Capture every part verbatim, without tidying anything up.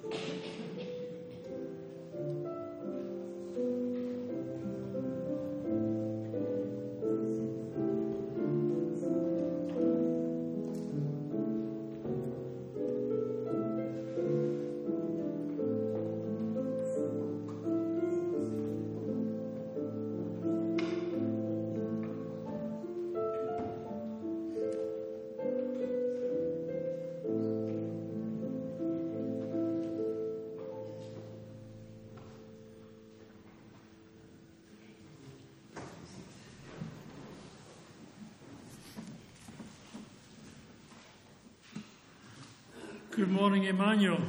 Good morning, Emmanuel.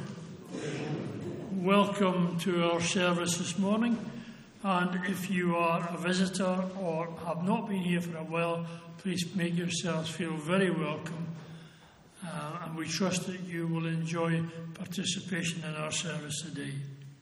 Welcome to our service this morning. And if you are a visitor or have not been here for a while, please make yourselves feel very welcome. Uh, and we trust that you will enjoy participation in our service today.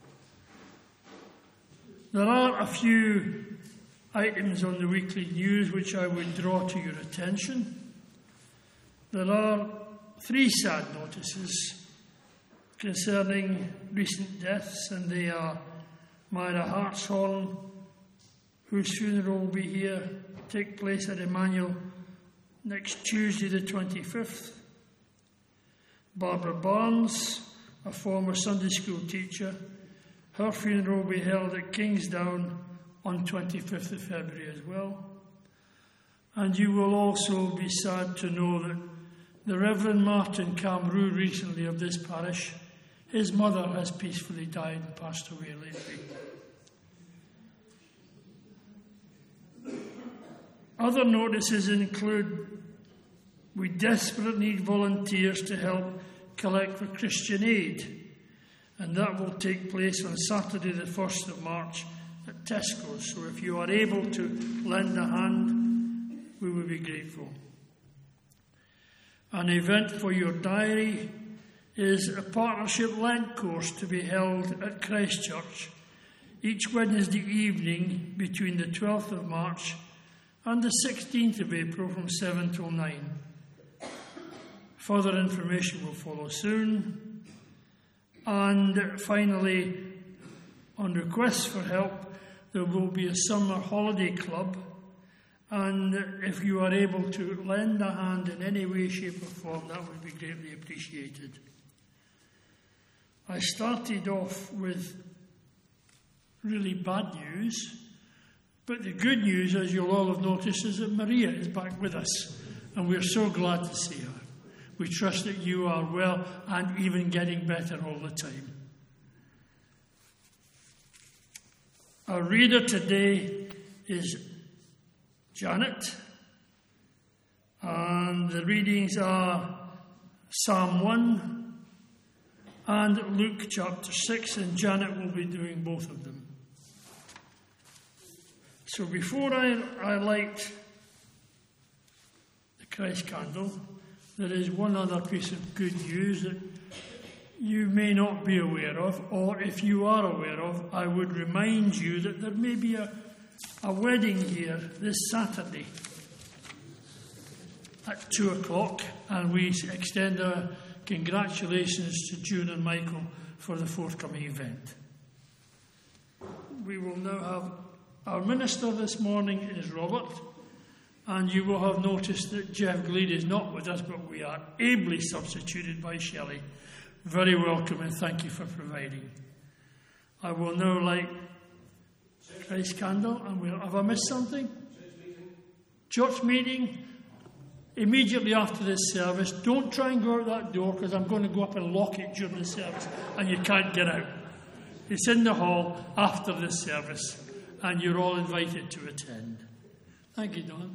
There are a few items on the weekly news which I would draw to your attention. There are three sad notices concerning recent deaths, and they are Myra Hartshorn, whose funeral will be here, take place at Emmanuel next Tuesday the twenty-fifth. Barbara Barnes, a former Sunday school teacher, her funeral will be held at Kingsdown on twenty-fifth of February as well. And you will also be sad to know that the Reverend Martin Camrou, recently of this parish, his mother has peacefully died and passed away lately. Other notices include we desperately need volunteers to help collect for Christian Aid, and that will take place on Saturday the first of March at Tesco's. So if you are able to lend a hand, we will be grateful. An event for your diary is a partnership Lent course to be held at Christchurch each Wednesday evening between the twelfth of March and the sixteenth of April from seven till nine. Further information will follow soon. And finally, on request for help, there will be a summer holiday club. And if you are able to lend a hand in any way, shape or form, that would be greatly appreciated. I started off with really bad news, but the good news, as you'll all have noticed, is that Maria is back with us, and we're so glad to see her. We trust that you are well and even getting better all the time. Our reader today is Janet, and the readings are Psalm one and Luke chapter six, and Janet will be doing both of them. So before I, I light the Christ candle, there is one other piece of good news that you may not be aware of, or if you are aware of, I would remind you that there may be a A wedding here this Saturday at two o'clock, and we extend our congratulations to June and Michael for the forthcoming event. We will now have our minister this morning is Robert, and you will have noticed that Jeff Gleed is not with us, but we are ably substituted by Shelley. Very welcome, and thank you for providing. I will now light Christ candle, and we'll have I missed something? Church meeting. Church meeting immediately after this service. Don't try and go out that door, because I'm going to go up and lock it during the service, and you can't get out. It's in the hall after this service, and you're all invited to attend. Thank you, Don.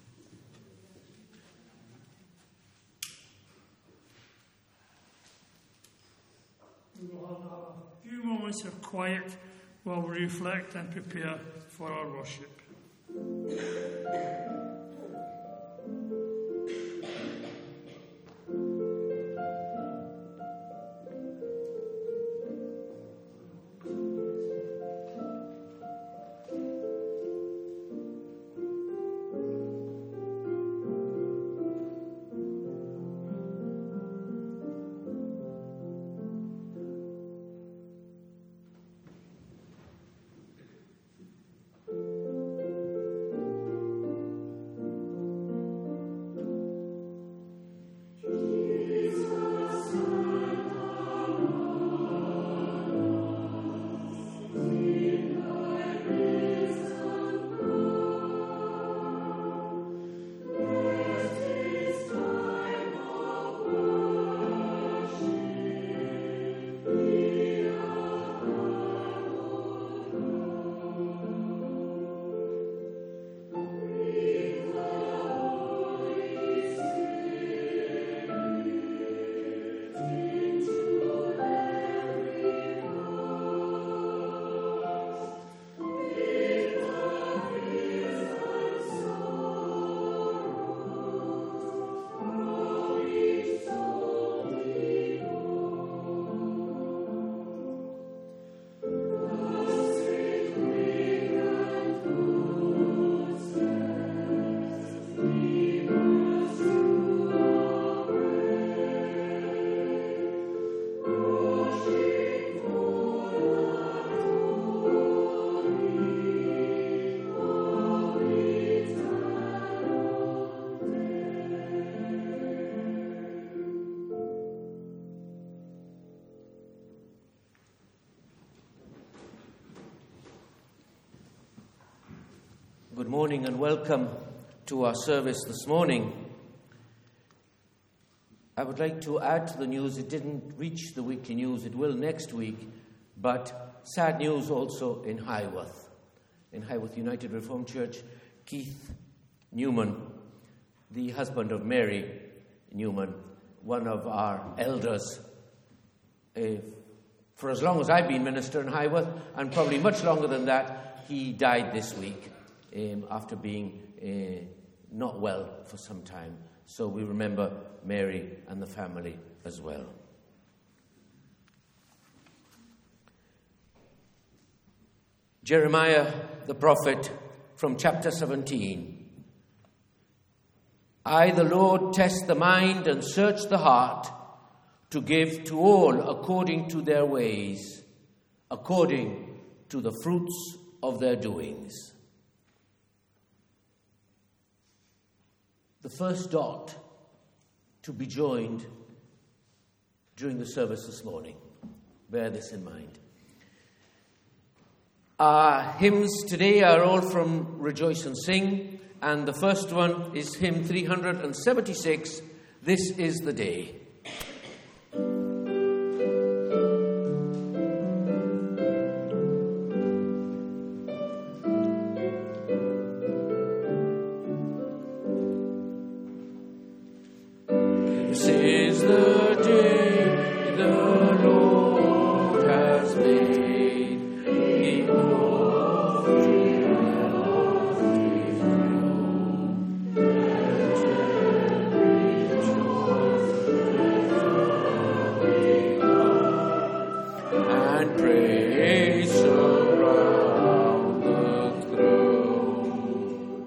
We will have a few moments of quiet while we reflect and prepare for our worship. Good morning and welcome to our service this morning. I would like to add to the news. It didn't reach the weekly news. It will next week. But sad news also in Highworth. In Highworth United Reformed Church, Keith Newman, the husband of Mary Newman, one of our elders, uh, for as long as I've been minister in Highworth, and probably much longer than that, he died this week um, after being uh, not well for some time. So we remember Mary and the family as well. Jeremiah the prophet from chapter seventeen. I, the Lord, test the mind and search the heart to give to all according to their ways, according to the fruits of their doings. The first dot to be joined during the service this morning. Bear this in mind. Our hymns today are all from Rejoice and Sing, and the first one is hymn three hundred seventy-six, This is the Day. This is the day the Lord has made. Behold, we will and praise around the throne.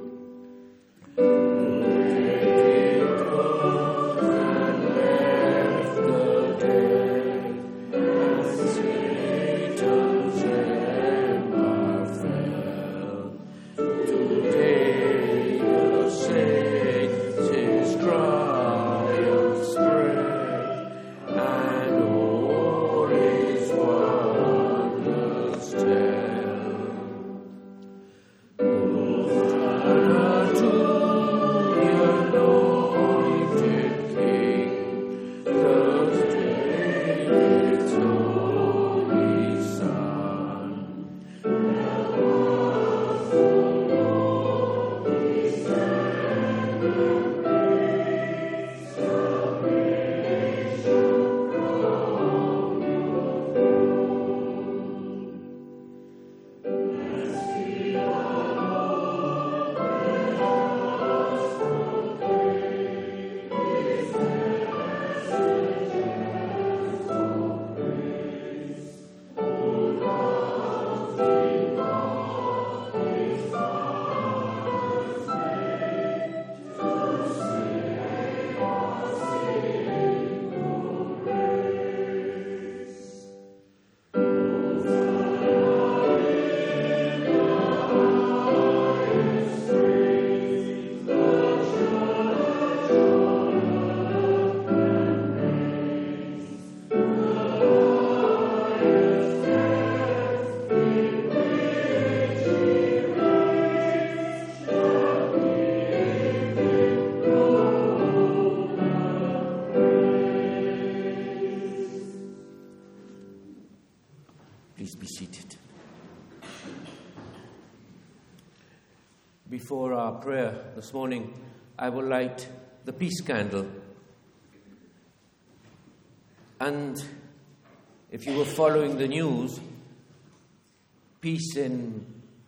Please be seated. Before our prayer this morning, I will light the peace candle. And if you were following the news, peace in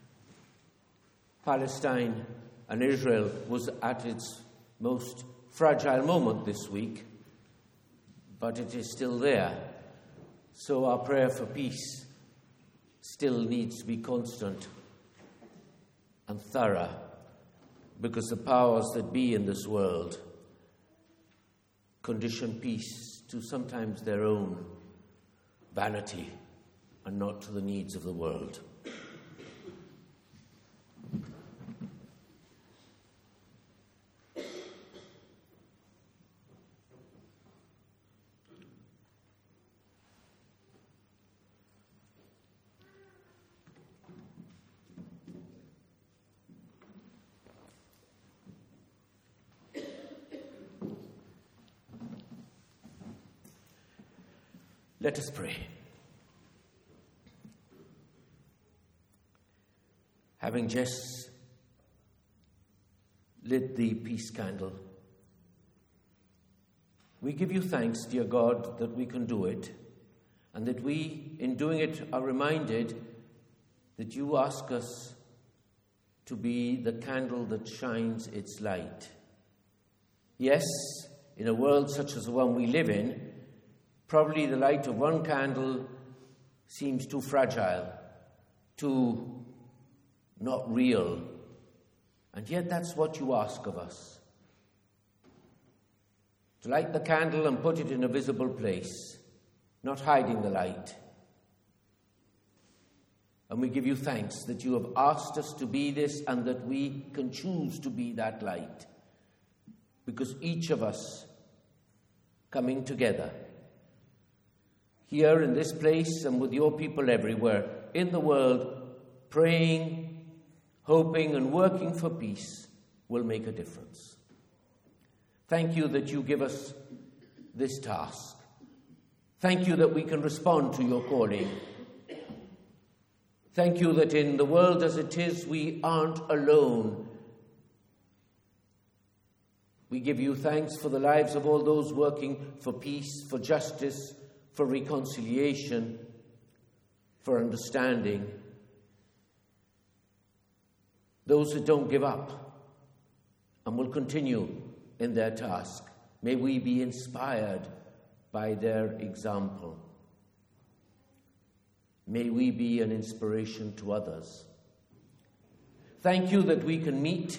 Palestine and Israel was at its most fragile moment this week, but it is still there. So our prayer for peace still needs to be constant and thorough, because the powers that be in this world condition peace to sometimes their own vanity and not to the needs of the world. Let us pray. Having just lit the peace candle, we give you thanks, dear God, that we can do it, and that we, in doing it, are reminded that you ask us to be the candle that shines its light. Yes, in a world such as the one we live in, probably the light of one candle seems too fragile, too not real. And yet that's what you ask of us. To light the candle and put it in a visible place, not hiding the light. And we give you thanks that you have asked us to be this and that we can choose to be that light. Because each of us coming together, here in this place and with your people everywhere in the world, praying, hoping and working for peace, will make a difference. Thank you that you give us this task. Thank you that we can respond to your calling. Thank you that in the world as it is, we aren't alone. We give you thanks for the lives of all those working for peace, for justice, for reconciliation, for understanding. Those that don't give up and will continue in their task. May we be inspired by their example. May we be an inspiration to others. Thank you that we can meet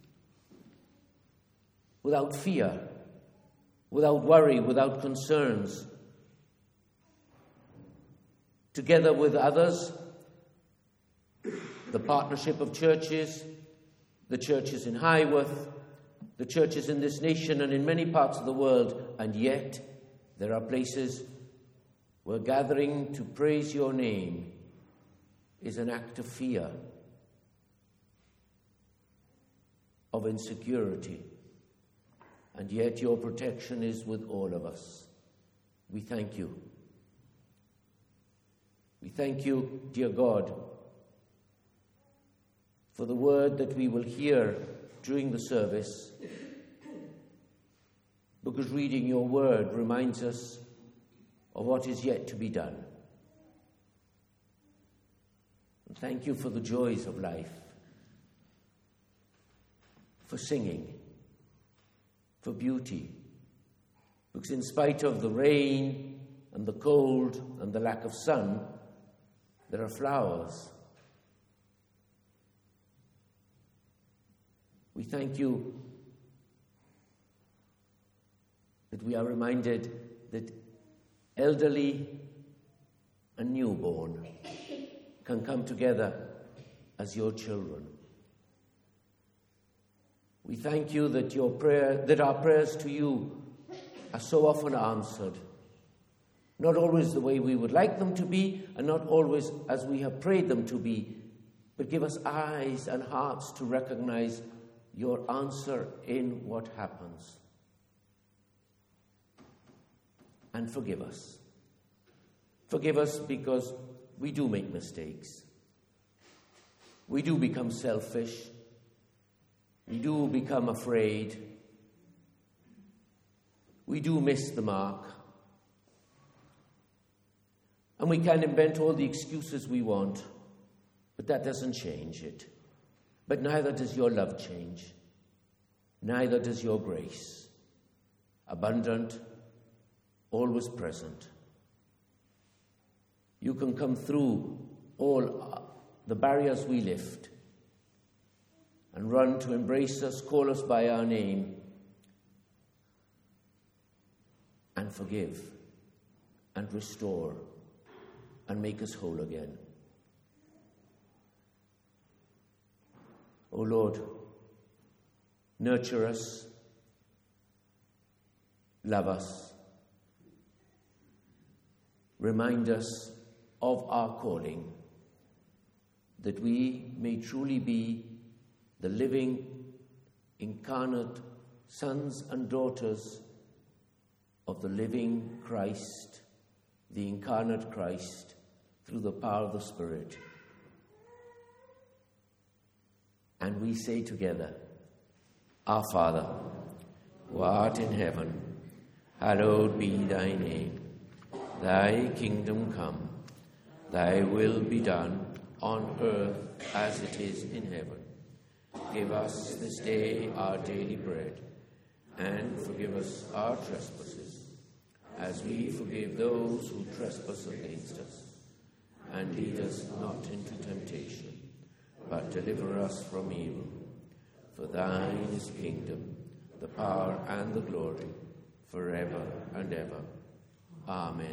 without fear, without worry, without concerns, together with others, the partnership of churches, the churches in Highworth, the churches in this nation and in many parts of the world, and yet there are places where gathering to praise your name is an act of fear, of insecurity, and yet your protection is with all of us. We thank you. We thank you, dear God, for the word that we will hear during the service, because reading your word reminds us of what is yet to be done. And thank you for the joys of life, for singing, for beauty, because in spite of the rain and the cold and the lack of sun, there are flowers. We thank you that we are reminded that elderly and newborn can come together as your children. We thank you that your prayer, that our prayers to you are so often answered. Not always the way we would like them to be, and not always as we have prayed them to be, but give us eyes and hearts to recognize your answer in what happens. And forgive us. Forgive us because we do make mistakes. We do become selfish. We do become afraid. We do miss the mark. And we can invent all the excuses we want, but that doesn't change it. But neither does your love change. Neither does your grace. Abundant, always present. You can come through all the barriers we lift and run to embrace us, call us by our name, and forgive and restore and make us whole again. O Lord, nurture us, love us, remind us of our calling, that we may truly be the living, incarnate sons and daughters of the living Christ the incarnate Christ, through the power of the Spirit. And we say together, Our Father, who art in heaven, hallowed be thy name. Thy kingdom come, thy will be done on earth as it is in heaven. Give us this day our daily bread, and forgive us our trespasses, as we forgive those who trespass against us. And lead us not into temptation, but deliver us from evil. For thine is the kingdom, the power, and the glory, forever and ever. Amen.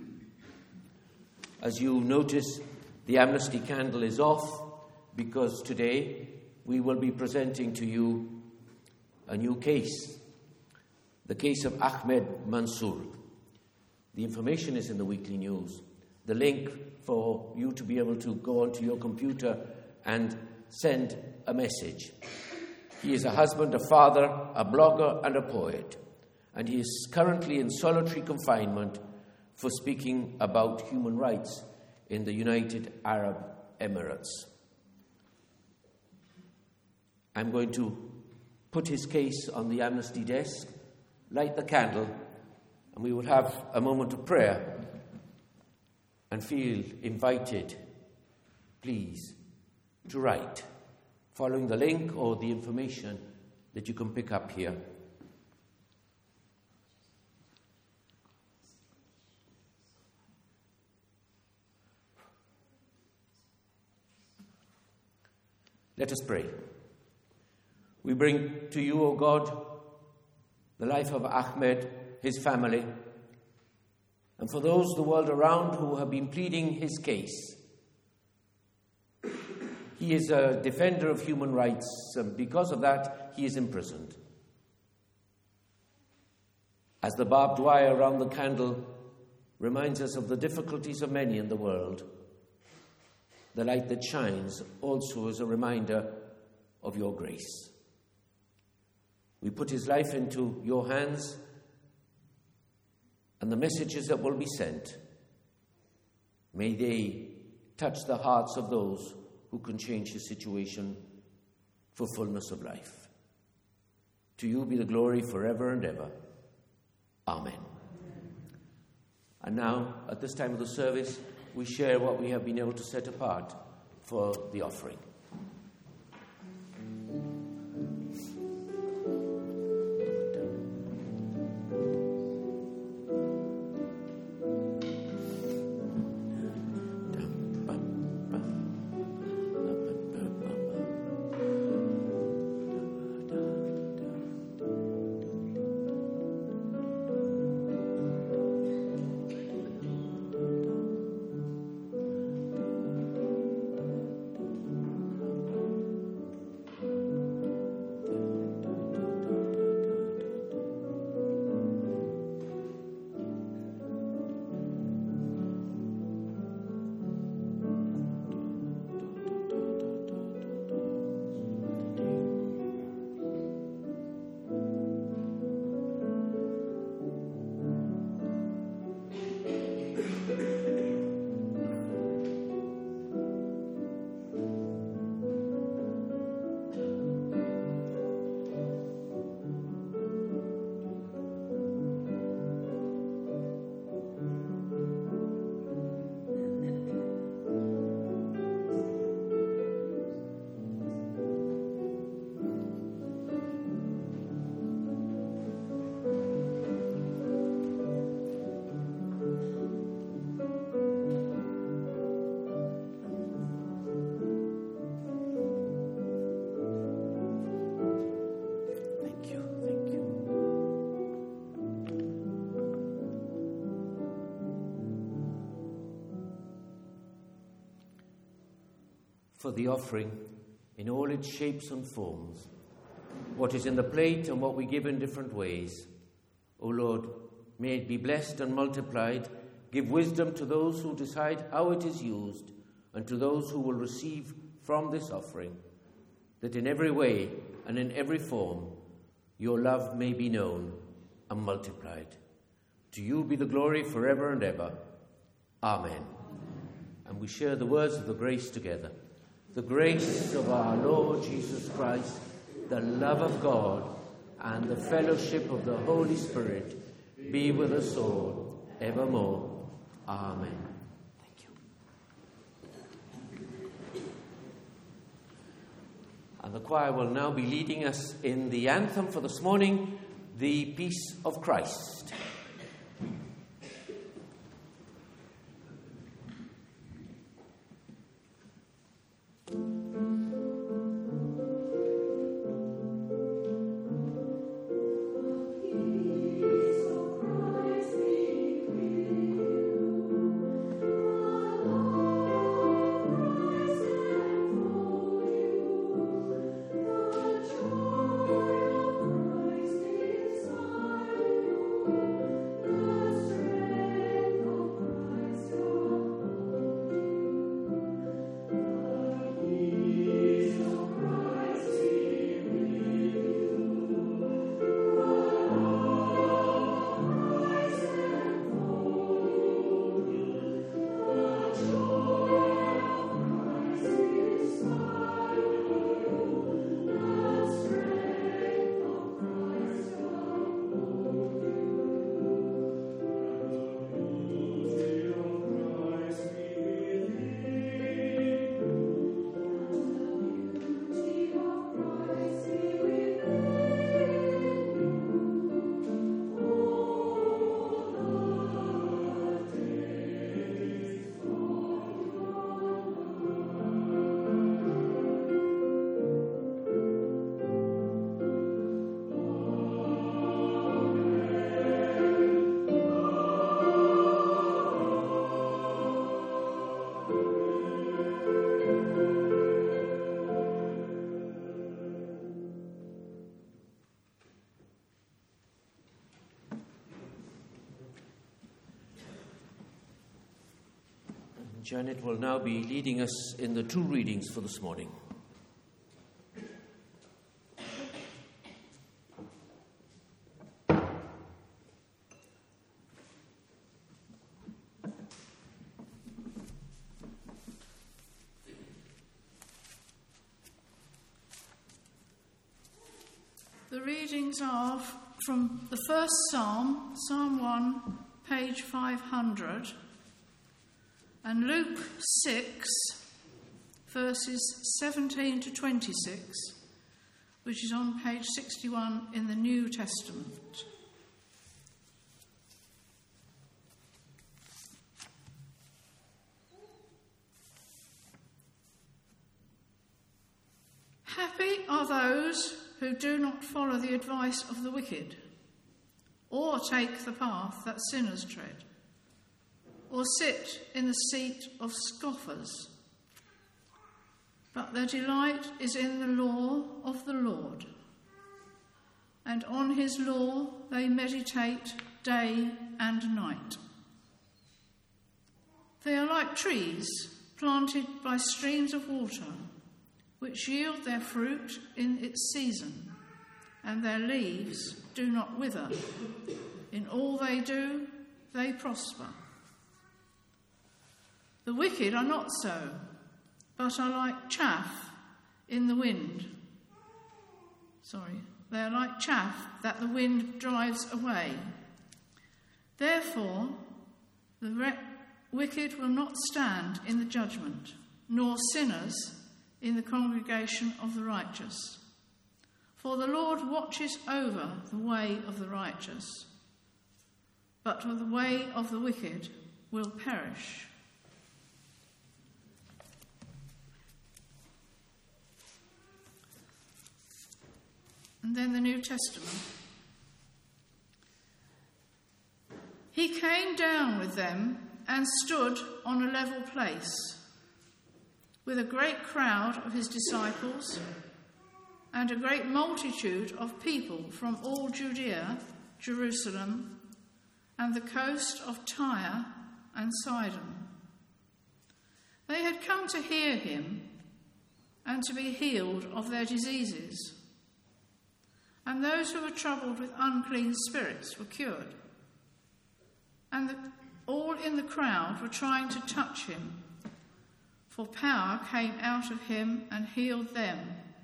As you notice, the amnesty candle is off because today we will be presenting to you a new case, the case of Ahmed Mansour. The information is in the Weekly News. The link for you to be able to go onto your computer and send a message. He is a husband, a father, a blogger, and a poet. And he is currently in solitary confinement for speaking about human rights in the United Arab Emirates. I'm going to put his case on the amnesty desk, light the candle, and we will have a moment of prayer and feel invited, please, to write, following the link or the information that you can pick up here. Let us pray. We bring to you, O God, the life of Ahmed, his family, and for those the world around who have been pleading his case. He is a defender of human rights, and because of that, he is imprisoned. As the barbed wire around the candle reminds us of the difficulties of many in the world, the light that shines also is a reminder of your grace. We put his life into your hands and the messages that will be sent. May they touch the hearts of those who can change his situation for fullness of life. To you be the glory forever and ever. Amen. And now, at this time of the service, we share what we have been able to set apart for the offering. For the offering in all its shapes and forms, what is in the plate and what we give in different ways. O Lord, may it be blessed and multiplied. Give wisdom to those who decide how it is used, and to those who will receive from this offering, that in every way and in every form your love may be known and multiplied. To you be the glory forever and ever. Amen. And we share the words of the grace together. The grace of our Lord Jesus Christ, the love of God, and the fellowship of the Holy Spirit be with us all, evermore. Amen. Thank you. And the choir will now be leading us in the anthem for this morning, The Peace of Christ. Janet will now be leading us in the two readings for this morning. The readings are from the first Psalm, Psalm one, page five hundred, and Luke six, verses seventeen to twenty-six, which is on page sixty-one in the New Testament. Happy are those who do not follow the advice of the wicked, or take the path that sinners tread, or sit in the seat of scoffers. But their delight is in the law of the Lord, and on his law they meditate day and night. They are like trees planted by streams of water, which yield their fruit in its season, and their leaves do not wither. In all they do, they prosper. The wicked are not so, but are like chaff in the wind. Sorry, they are like chaff that the wind drives away. Therefore, the re- wicked will not stand in the judgment, nor sinners in the congregation of the righteous. For the Lord watches over the way of the righteous, but the way of the wicked will perish. And then the New Testament. He came down with them and stood on a level place, with a great crowd of his disciples and a great multitude of people from all Judea, Jerusalem, and the coast of Tyre and Sidon. They had come to hear him and to be healed of their diseases. And those who were troubled with unclean spirits were cured. And the all in the crowd were trying to touch him, for power came out of him and healed them.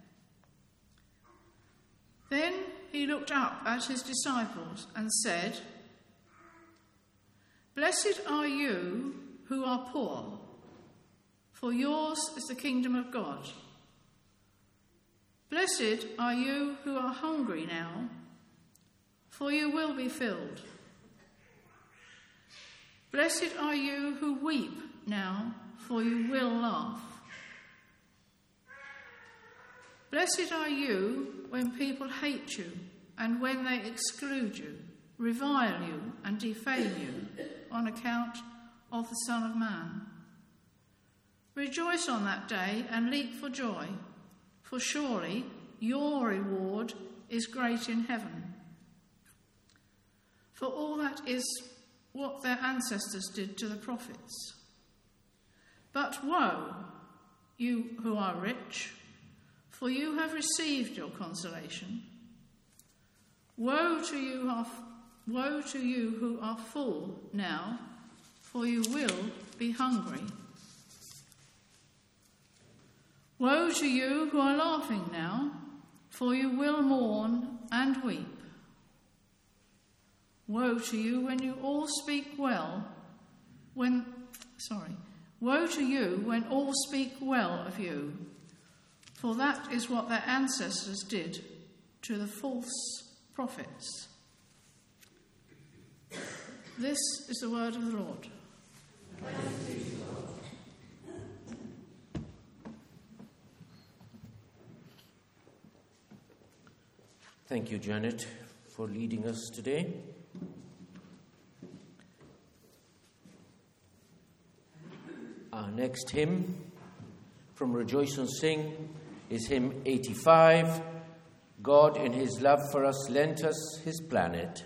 Then he looked up at his disciples and said, "Blessed are you who are poor, for yours is the kingdom of God. Blessed are you who are hungry now, for you will be filled. Blessed are you who weep now, for you will laugh. Blessed are you when people hate you and when they exclude you, revile you and defame you on account of the Son of Man. Rejoice on that day and leap for joy, for surely your reward is great in heaven. For all that is what their ancestors did to the prophets. But woe, you who are rich, for you have received your consolation. Woe to you, are, woe to you who are full now, for you will be hungry. Woe to you who are laughing now, for you will mourn and weep. Woe to you when you all speak well, when, sorry, woe to you when all speak well of you, for that is what their ancestors did to the false prophets. This is the word of the Lord. Thank you, Janet, for leading us today. Our next hymn from Rejoice and Sing is hymn eighty-five, God in his love for us lent us his planet.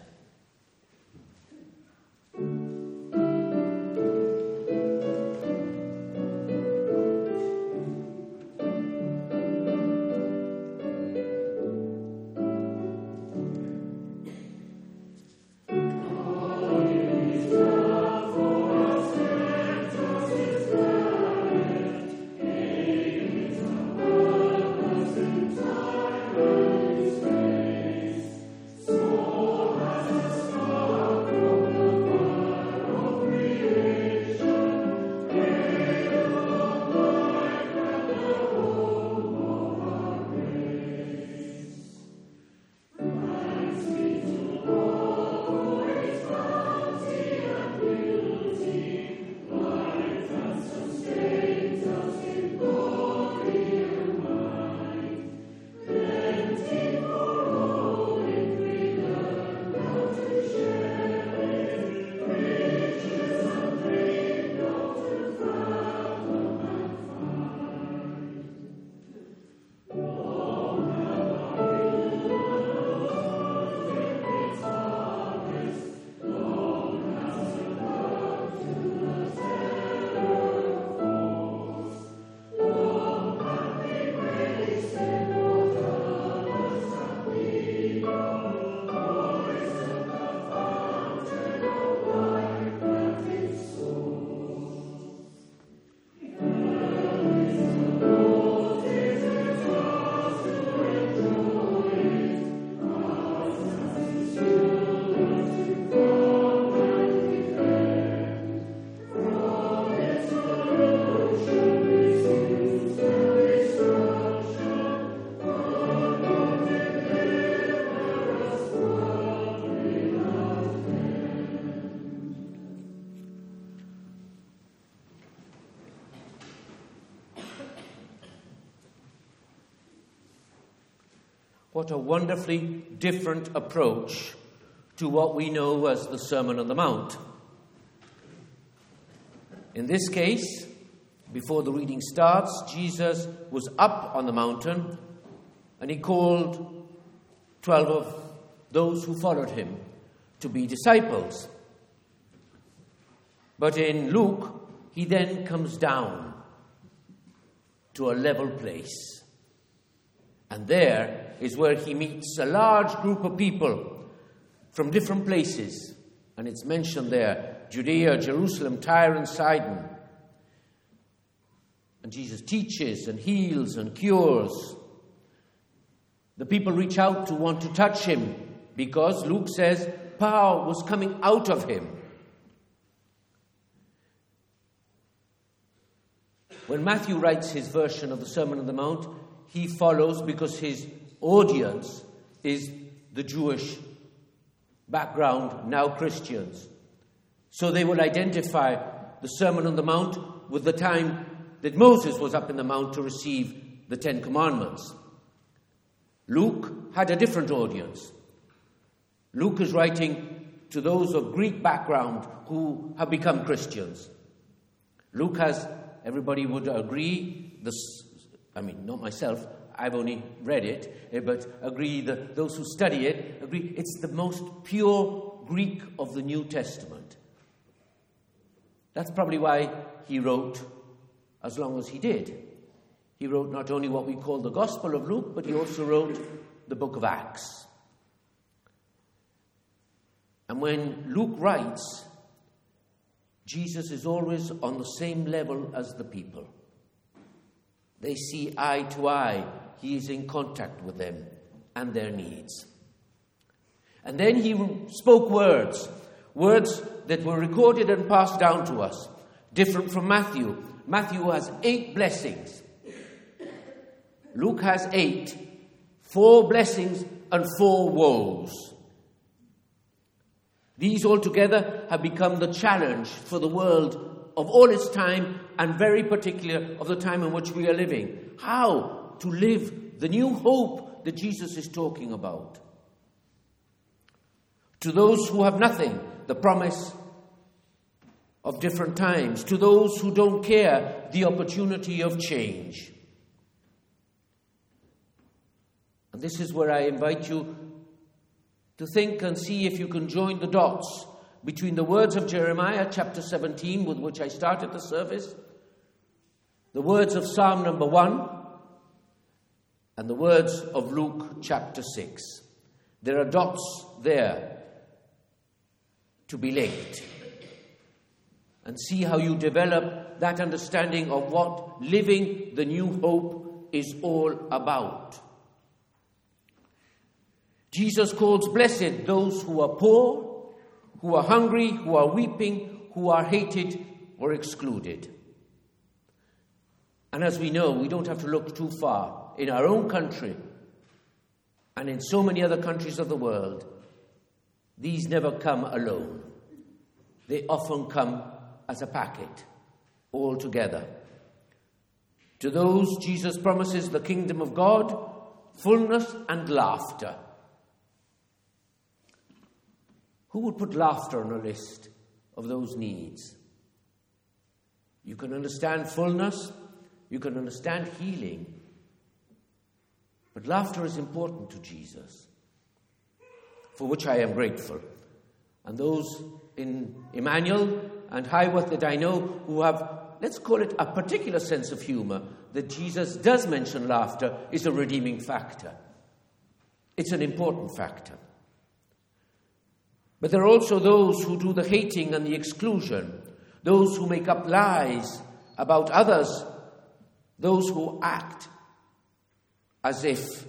What a wonderfully different approach to what we know as the Sermon on the Mount. In this case, before the reading starts, Jesus was up on the mountain and he called twelve of those who followed him to be disciples. But in Luke, he then comes down to a level place. And there is where he meets a large group of people from different places. And it's mentioned there Judea, Jerusalem, Tyre and Sidon. And Jesus teaches and heals and cures. The people reach out to want to touch him because, Luke says, power was coming out of him. When Matthew writes his version of the Sermon on the Mount, he follows because his audience is the Jewish background, now Christians. So they will identify the Sermon on the Mount with the time that Moses was up in the mount to receive the Ten Commandments. Luke had a different audience. Luke is writing to those of Greek background who have become Christians. Luke has, everybody would agree, this, I mean, not myself, I've only read it, but agree that those who study it agree it's the most pure Greek of the New Testament. That's probably why he wrote as long as he did. He wrote not only what we call the Gospel of Luke, but he also wrote the book of Acts. And when Luke writes, Jesus is always on the same level as the people. They see eye to eye. He is in contact with them and their needs. And then he spoke words, words that were recorded and passed down to us, different from Matthew. Matthew has eight blessings. Luke has eight. Four blessings and four woes. These altogether have become the challenge for the world of all its time, and very particular of the time in which we are living. How to live the new hope that Jesus is talking about. To those who have nothing, the promise of different times. To those who don't care, the opportunity of change. And this is where I invite you to think and see if you can join the dots between the words of Jeremiah chapter seventeen, with which I started the service, the words of Psalm number one, and the words of Luke chapter six. There are dots there to be linked. And see how you develop that understanding of what living the new hope is all about. Jesus calls blessed those who are poor, who are hungry, who are weeping, who are hated or excluded. And as we know, we don't have to look too far. In our own country and in so many other countries of the world, these never come alone. They often come as a packet, all together. To those, Jesus promises the kingdom of God, fullness and laughter. Who would put laughter on a list of those needs? You can understand fullness, you can understand healing, but laughter is important to Jesus, for which I am grateful. And those in Emmanuel and Highworth that I know who have, let's call it a particular sense of humor, that Jesus does mention laughter is a redeeming factor. It's an important factor. But there are also those who do the hating and the exclusion, those who make up lies about others, those who act as if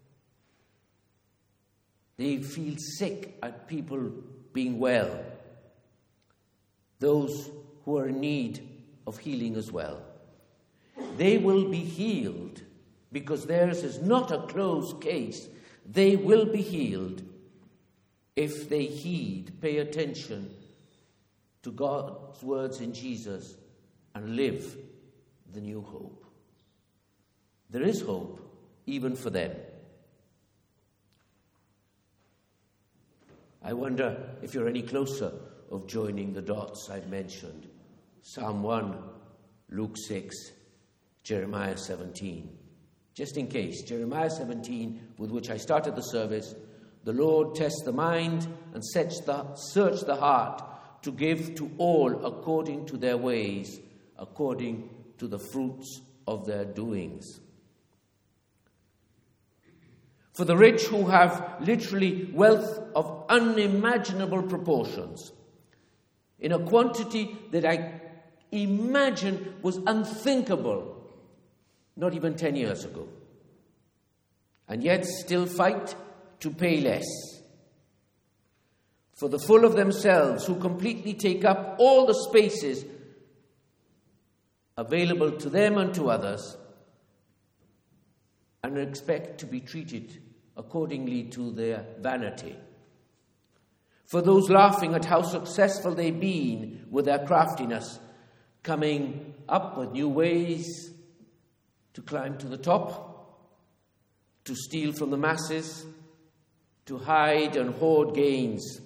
they feel sick at people being well, those who are in need of healing as well. They will be healed because theirs is not a closed case. They will be healed if they heed, pay attention to God's words in Jesus and live the new hope. There is hope even for them. I wonder if you're any closer of joining the dots I've mentioned. Psalm one, Luke six, Jeremiah seventeen. Just in case, Jeremiah seventeen, with which I started the service, the Lord tests the mind and sets the, search the heart to give to all according to their ways, according to the fruits of their doings. For the rich who have literally wealth of unimaginable proportions, in a quantity that I imagine was unthinkable not even ten years ago. And yet still fight to pay less. For the full of themselves, who completely take up all the spaces available to them and to others, and expect to be treated accordingly to their vanity. For those laughing at how successful they've been with their craftiness, coming up with new ways to climb to the top, to steal from the masses, to hide and hoard gains.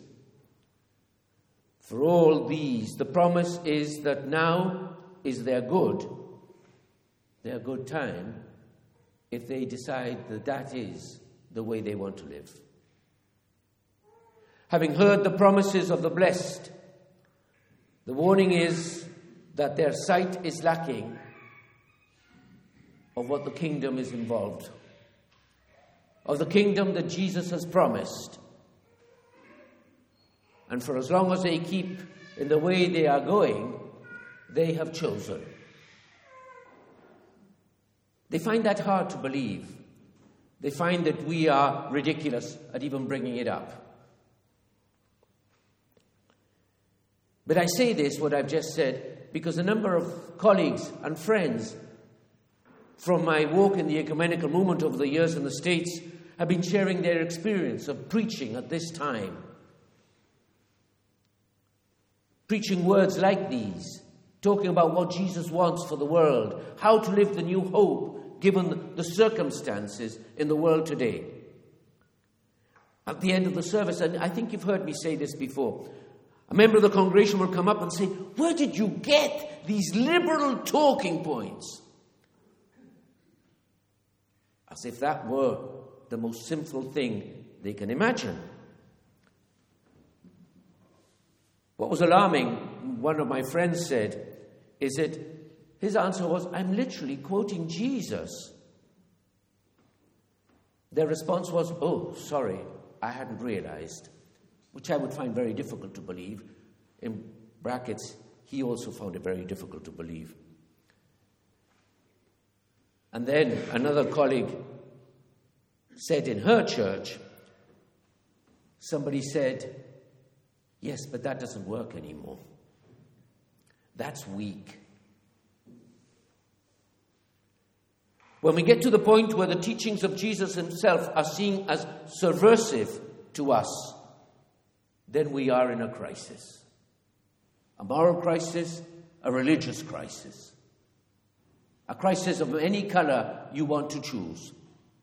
For all these, the promise is that now is their good, their good time, if they decide that that is the way they want to live. Having heard the promises of the blessed, the warning is that their sight is lacking of what the kingdom is involved, of the kingdom that Jesus has promised. And for as long as they keep in the way they are going, they have chosen. They find that hard to believe. They find that we are ridiculous at even bringing it up. But I say this, what I've just said, because a number of colleagues and friends from my walk in the ecumenical movement over the years in the States have been sharing their experience of preaching at this time. Preaching words like these, talking about what Jesus wants for the world, how to live the new hope given the circumstances in the world today. At the end of the service, and I think you've heard me say this before, a member of the congregation will come up and say, "Where did you get these liberal talking points?" As if that were the most sinful thing they can imagine. What was alarming, one of my friends said, is that his answer was, "I'm literally quoting Jesus." Their response was, "Oh, sorry, I hadn't realized," which I would find very difficult to believe. In brackets, he also found it very difficult to believe. And then another colleague said in her church, somebody said, "Yes, but that doesn't work anymore. That's weak." When we get to the point where the teachings of Jesus himself are seen as subversive to us, then we are in a crisis. A moral crisis, a religious crisis. A crisis of any color you want to choose.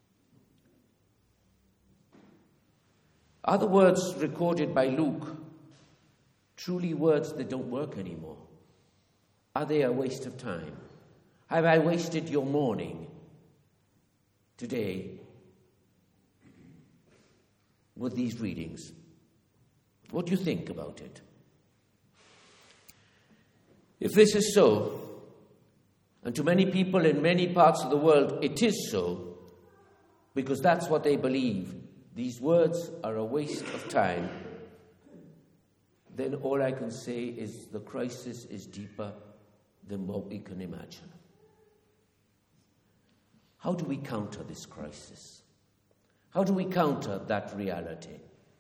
Are the words recorded by Luke truly words that don't work anymore? Are they a waste of time? Have I wasted your morning today with these readings? What do you think about it? If this is so, and to many people in many parts of the world it is so, because that's what they believe, these words are a waste of time, then all I can say is the crisis is deeper than what we can imagine. How do we counter this crisis? How do we counter that reality?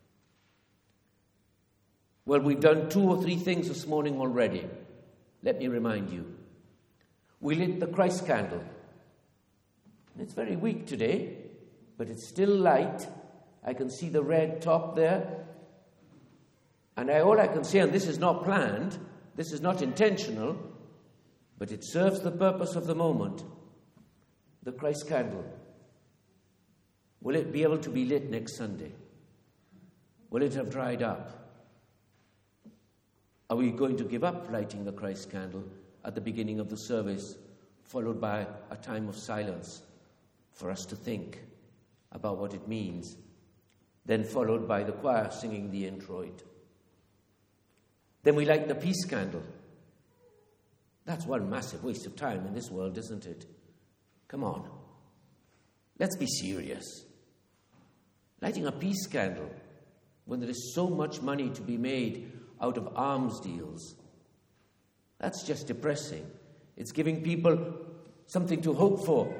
Well, we've done two or three things this morning already. Let me remind you. We lit the Christ candle. It's very weak today, but it's still light. I can see the red top there. And I, all I can say, and this is not planned, this is not intentional, but it serves the purpose of the moment. The Christ candle. Will it be able to be lit next Sunday? Will it have dried up? Are we going to give up lighting the Christ candle at the beginning of the service, followed by a time of silence for us to think about what it means, then followed by the choir singing the introit? Then we light the peace candle. That's one massive waste of time in this world, isn't it? Come on. Let's be serious. Lighting a peace candle when there is so much money to be made out of alms deals. That's just depressing. It's giving people something to hope for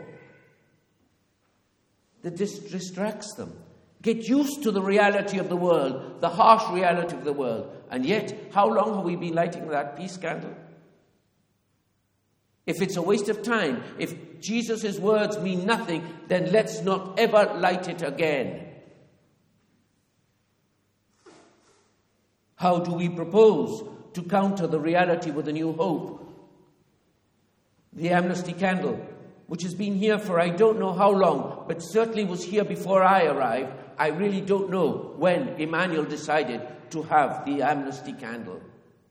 that dis- distracts them. Get used to the reality of the world, the harsh reality of the world. And yet, how long have we been lighting that peace candle? If it's a waste of time, if Jesus' words mean nothing, then let's not ever light it again. How do we propose to counter the reality with a new hope? The amnesty candle, which has been here for I don't know how long, but certainly was here before I arrived. I really don't know when Emmanuel decided to have the amnesty candle.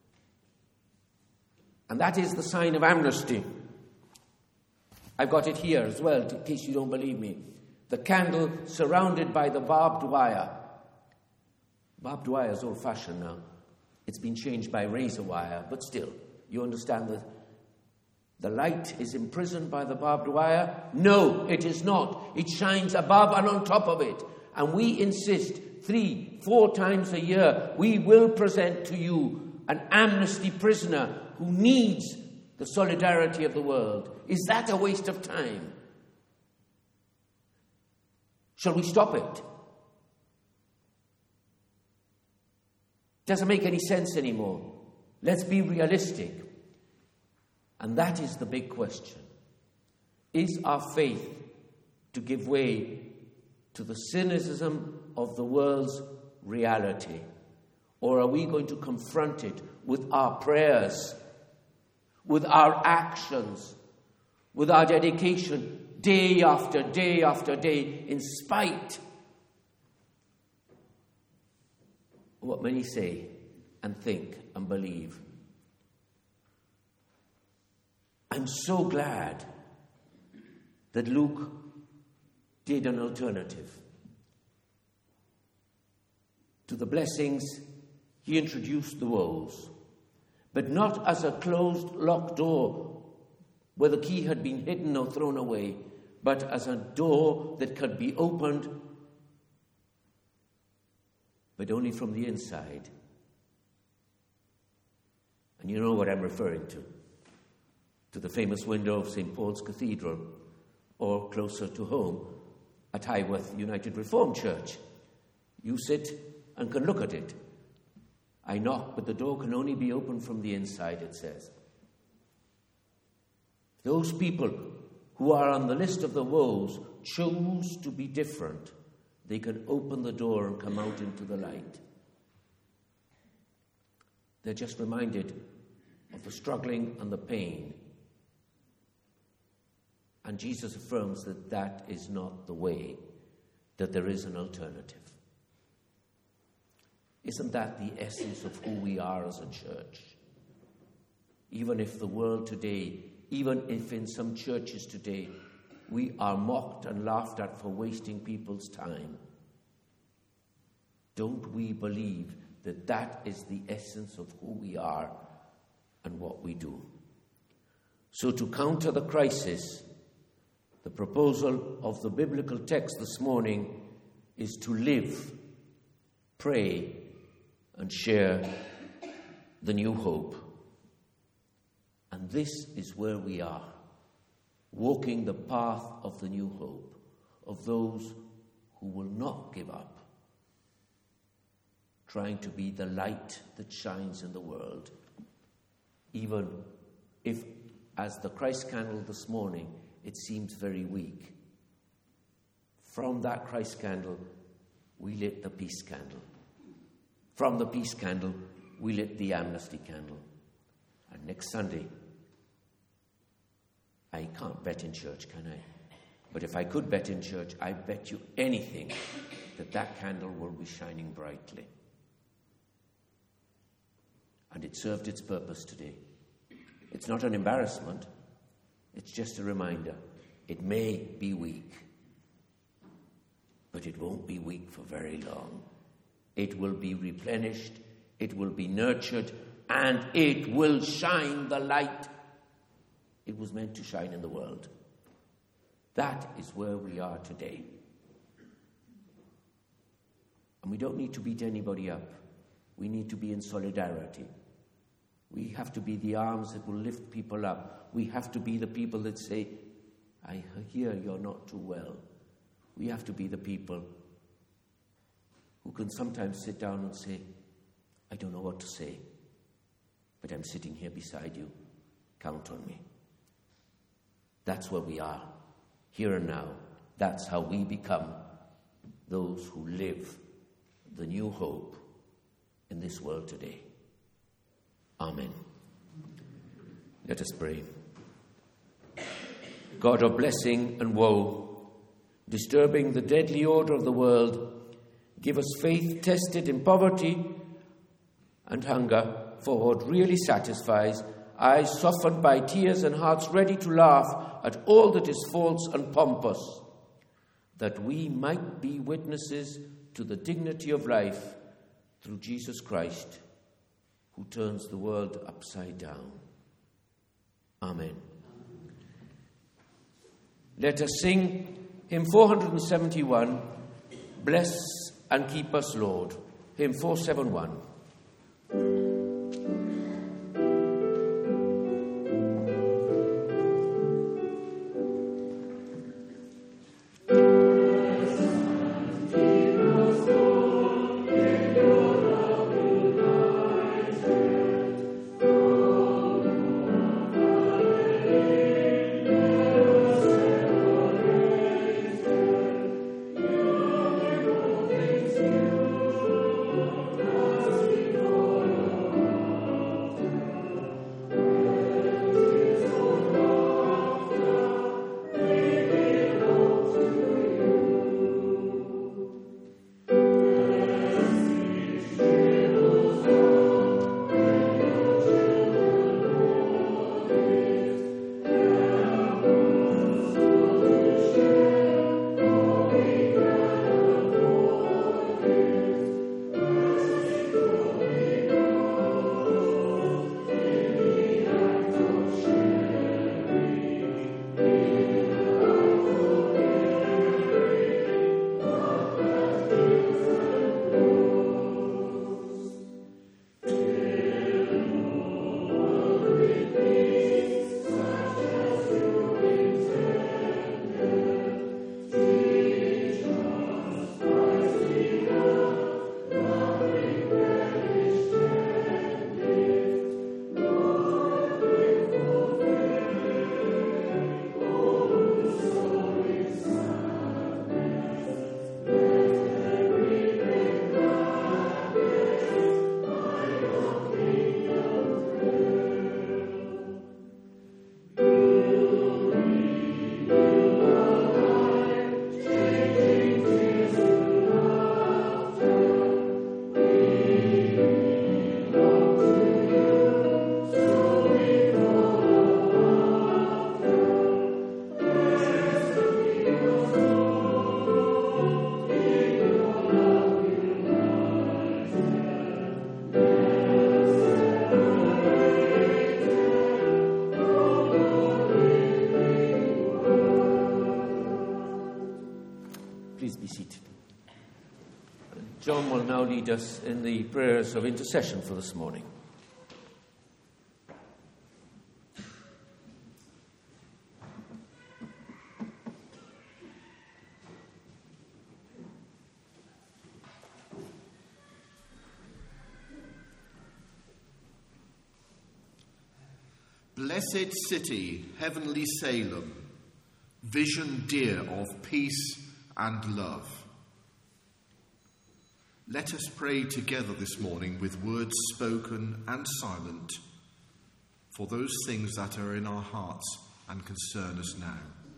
And that is the sign of amnesty. I've got it here as well, in case you don't believe me. The candle surrounded by the barbed wire. Barbed wire is old-fashioned now. It's been changed by razor wire, but still, you understand that the light is imprisoned by the barbed wire? No, it is not. It shines above and on top of it. And we insist three, four times a year, we will present to you an amnesty prisoner who needs the solidarity of the world. Is that a waste of time? Shall we stop it? Doesn't make any sense anymore. Let's be realistic. And that is the big question. Is our faith to give way to the cynicism of the world's reality? Or are we going to confront it with our prayers, with our actions, with our dedication, day after day after day, in spite of what many say and think and believe? I'm so glad that Luke did an alternative. To the blessings, he introduced the woes, but not as a closed, locked door where the key had been hidden or thrown away, but as a door that could be opened, but only from the inside. And you know what I'm referring to. To the famous window of Saint Paul's Cathedral, or closer to home, at Highworth United Reformed Church. You sit and can look at it. I knock, but the door can only be opened from the inside, it says. Those people who are on the list of the woes choose to be different. They can open the door and come out into the light. They're just reminded of the struggling and the pain. And Jesus affirms that that is not the way, that there is an alternative. Isn't that the essence of who we are as a church? Even if the world today, even if in some churches today, we are mocked and laughed at for wasting people's time, don't we believe that that is the essence of who we are and what we do? So to counter the crisis, the proposal of the biblical text this morning is to live, pray, and share the new hope. And this is where we are, walking the path of the new hope, of those who will not give up, trying to be the light that shines in the world, even if, as the Christ candle this morning, it seems very weak. From that Christ candle, we lit the peace candle. From the peace candle, we lit the amnesty candle. And next Sunday, I can't bet in church, can I? But if I could bet in church, I bet you anything that that candle will be shining brightly. And it served its purpose today. It's not an embarrassment. It's just a reminder. It may be weak, but it won't be weak for very long. It will be replenished, it will be nurtured, and it will shine the light it was meant to shine in the world. That is where we are today. And we don't need to beat anybody up. We need to be in solidarity. We have to be the arms that will lift people up. We have to be the people that say, I hear you're not too well. We have to be the people who can sometimes sit down and say, I don't know what to say, but I'm sitting here beside you. Count on me. That's where we are, here and now. That's how we become those who live the new hope in this world today. Amen. Let us pray. God of blessing and woe, disturbing the deadly order of the world, give us faith tested in poverty and hunger for what really satisfies, eyes softened by tears and hearts ready to laugh at all that is false and pompous, that we might be witnesses to the dignity of life through Jesus Christ, who turns the world upside down. Amen. Let us sing hymn four seventy-one, Bless and Keep Us, Lord. Hymn four seventy-one. John will now lead us in the prayers of intercession for this morning. Blessed city, heavenly Salem, vision dear of peace and love. Let us pray together this morning with words spoken and silent for those things that are in our hearts and concern us now.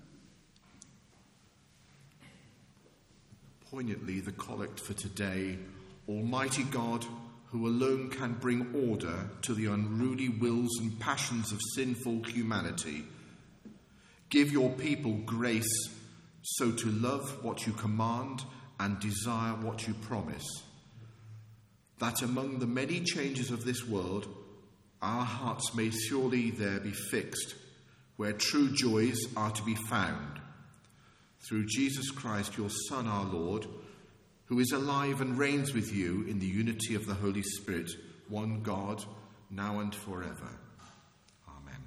Poignantly, the collect for today, Almighty God, who alone can bring order to the unruly wills and passions of sinful humanity, give your people grace so to love what you command and desire what you promise, that among the many changes of this world, our hearts may surely there be fixed, where true joys are to be found. Through Jesus Christ, your Son, our Lord, who is alive and reigns with you in the unity of the Holy Spirit, one God, now and forever. Amen.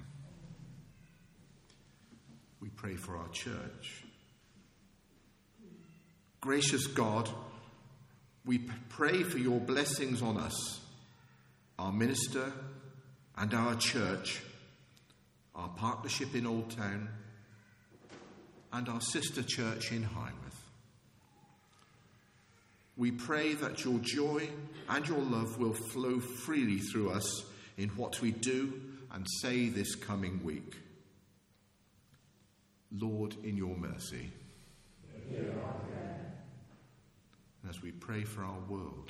We pray for our church. Gracious God, we pray for your blessings on us, our minister and our church, our partnership in Old Town, and our sister church in Highworth. We pray that your joy and your love will flow freely through us in what we do and say this coming week. Lord, in your mercy. As we pray for our world.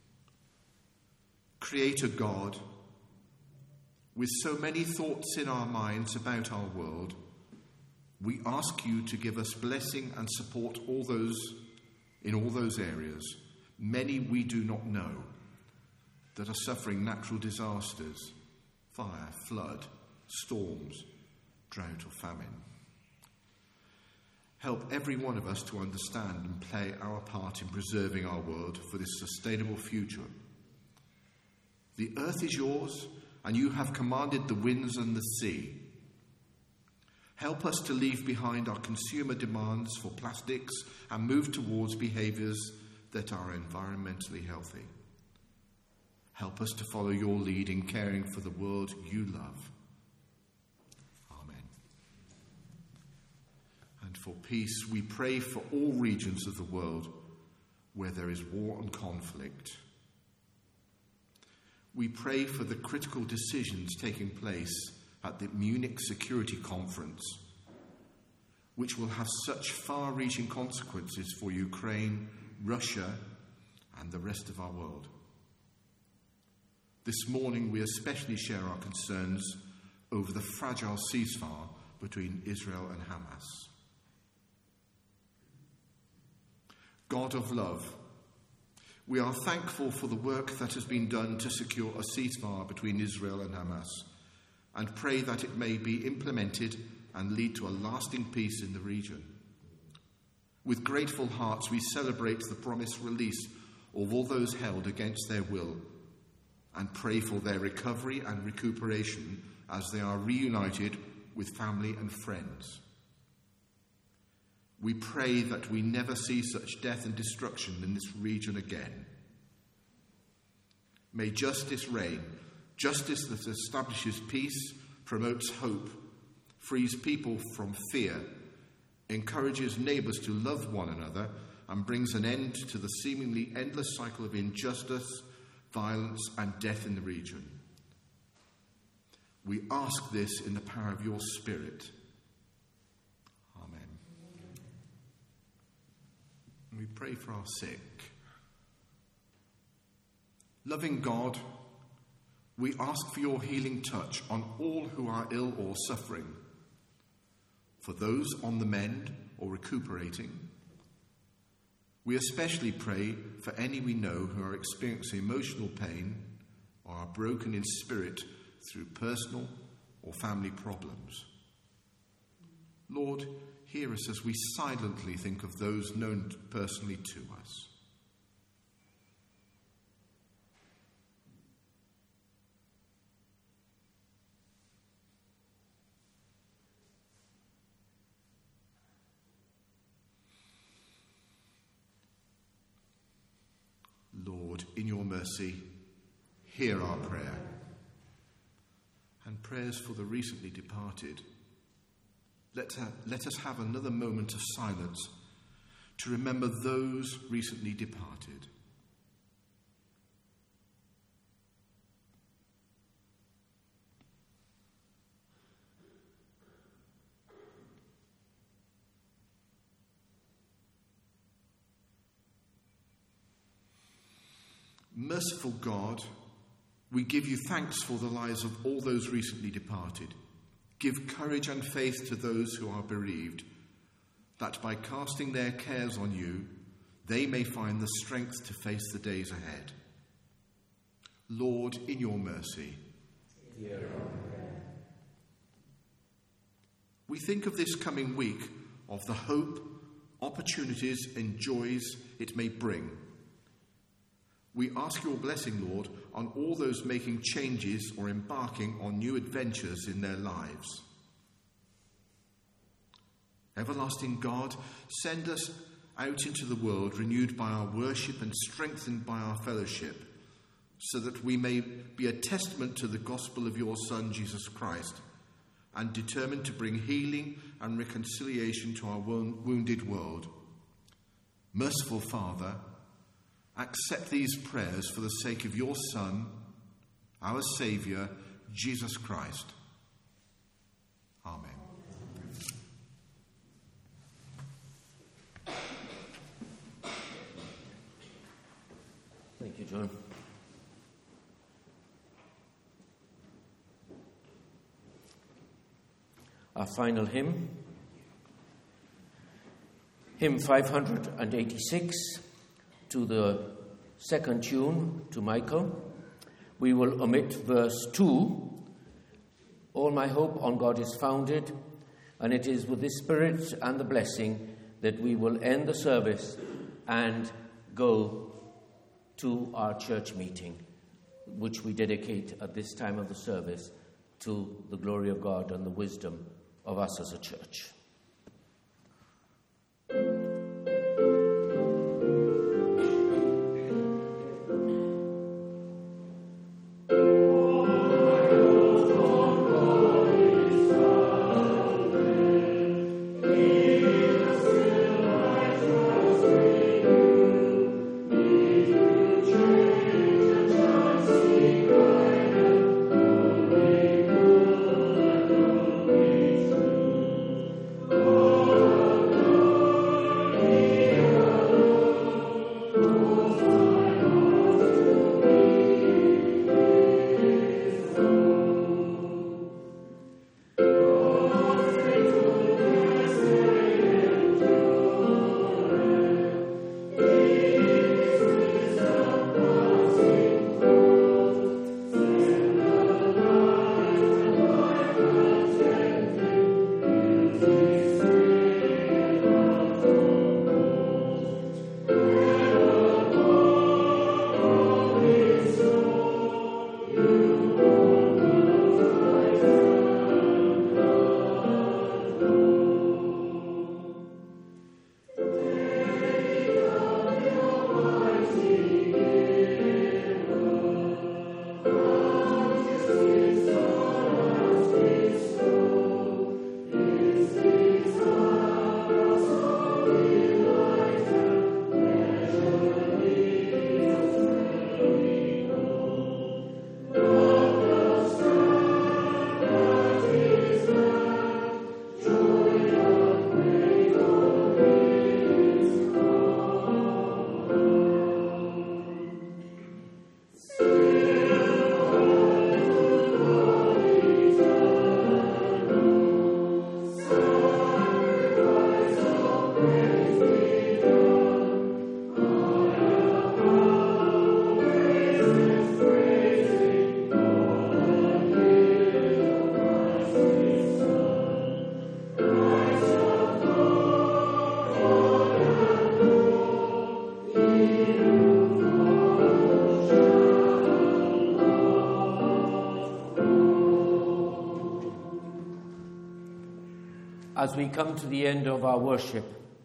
Creator God, with so many thoughts in our minds about our world, we ask you to give us blessing and support all those in all those areas, many we do not know, that are suffering natural disasters, fire, flood, storms, drought or famine. Help every one of us to understand and play our part in preserving our world for this sustainable future. The earth is yours, and you have commanded the winds and the sea. Help us to leave behind our consumer demands for plastics and move towards behaviours that are environmentally healthy. Help us to follow your lead in caring for the world you love. Amen. And for peace, we pray for all regions of the world where there is war and conflict. We pray for the critical decisions taking place at the Munich Security Conference, which will have such far-reaching consequences for Ukraine, Russia, and the rest of our world. This morning we especially share our concerns over the fragile ceasefire between Israel and Hamas. God of love, we are thankful for the work that has been done to secure a ceasefire between Israel and Hamas, and pray that it may be implemented and lead to a lasting peace in the region. With grateful hearts, we celebrate the promised release of all those held against their will and pray for their recovery and recuperation as they are reunited with family and friends. We pray that we never see such death and destruction in this region again. May justice reign. Justice that establishes peace, promotes hope, frees people from fear, encourages neighbours to love one another, and brings an end to the seemingly endless cycle of injustice, violence, and death in the region. We ask this in the power of your Spirit. Amen. And we pray for our sick. Loving God, we ask for your healing touch on all who are ill or suffering, for those on the mend or recuperating. We especially pray for any we know who are experiencing emotional pain or are broken in spirit through personal or family problems. Lord, hear us as we silently think of those known personally to us. Lord, in your mercy, hear our prayer and prayers for the recently departed. Let, ha- let us have another moment of silence to remember those recently departed. Merciful God, we give you thanks for the lives of all those recently departed. Give courage and faith to those who are bereaved, that by casting their cares on you, they may find the strength to face the days ahead. Lord, in your mercy. We think of this coming week of the hope, opportunities and joys it may bring. We ask your blessing, Lord, on all those making changes or embarking on new adventures in their lives. Everlasting God, send us out into the world renewed by our worship and strengthened by our fellowship, so that we may be a testament to the gospel of your Son, Jesus Christ, and determined to bring healing and reconciliation to our wounded world. Merciful Father, accept these prayers for the sake of your Son, our Saviour, Jesus Christ. Amen. Thank you, John. Our final hymn, hymn five hundred eighty-six, to the second tune, to Michael. We will omit verse two. All my hope on God is founded, and it is with the Spirit and the blessing that we will end the service and go to our church meeting, which we dedicate at this time of the service to the glory of God and the wisdom of us as a church. As we come to the end of our worship,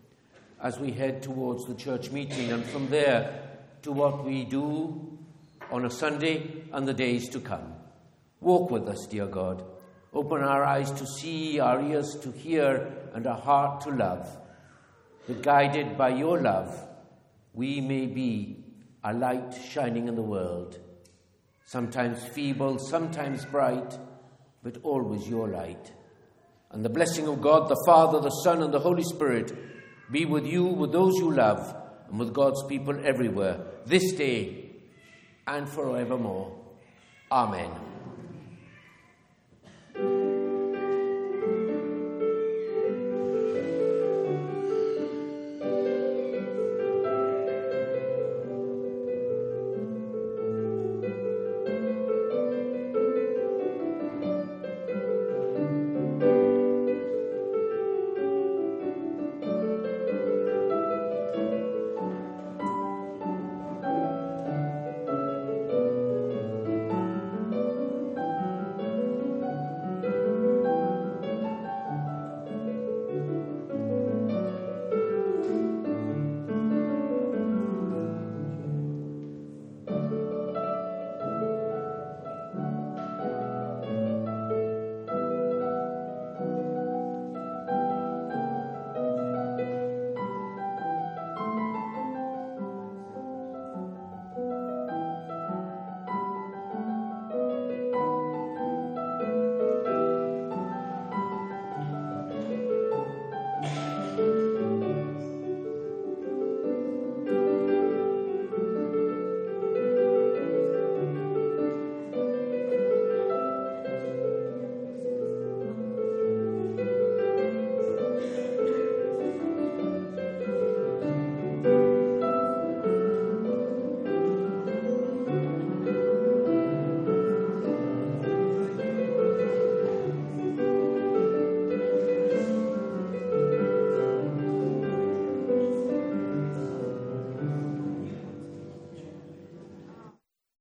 as we head towards the church meeting, and from there to what we do on a Sunday and the days to come. Walk with us, dear God. Open our eyes to see, our ears to hear, and our heart to love. That guided by your love, we may be a light shining in the world. Sometimes feeble, sometimes bright, but always your light. And the blessing of God, the Father, the Son, and the Holy Spirit be with you, with those you love, and with God's people everywhere, this day and forevermore. Amen.